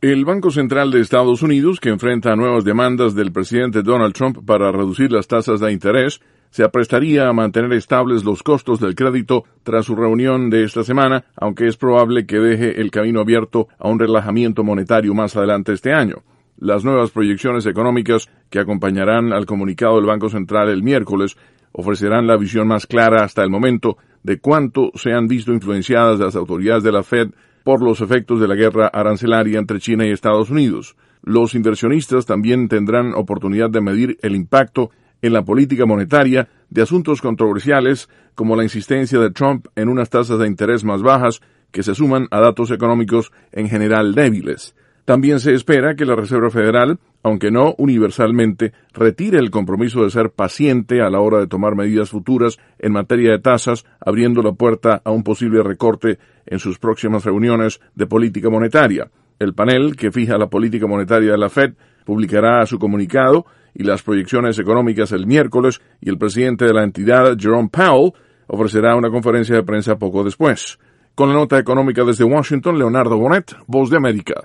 El Banco Central de Estados Unidos, que enfrenta nuevas demandas del presidente Donald Trump para reducir las tasas de interés, se aprestaría a mantener estables los costos del crédito tras su reunión de esta semana, aunque es probable que deje el camino abierto a un relajamiento monetario más adelante este año. Las nuevas proyecciones económicas que acompañarán al comunicado del Banco Central el miércoles ofrecerán la visión más clara hasta el momento de cuánto se han visto influenciadas las autoridades de la Fed por los efectos de la guerra arancelaria entre China y Estados Unidos. Los inversionistas también tendrán oportunidad de medir el impacto en la política monetaria de asuntos controversiales como la insistencia de Trump en unas tasas de interés más bajas que se suman a datos económicos en general débiles. También se espera que la Reserva Federal, aunque no universalmente, retire el compromiso de ser paciente a la hora de tomar medidas futuras en materia de tasas, abriendo la puerta a un posible recorte en sus próximas reuniones de política monetaria. El panel que fija la política monetaria de la Fed publicará su comunicado y las proyecciones económicas el miércoles, y el presidente de la entidad, Jerome Powell, ofrecerá una conferencia de prensa poco después. Con la nota económica desde Washington, Leonardo Bonet, Voz de América.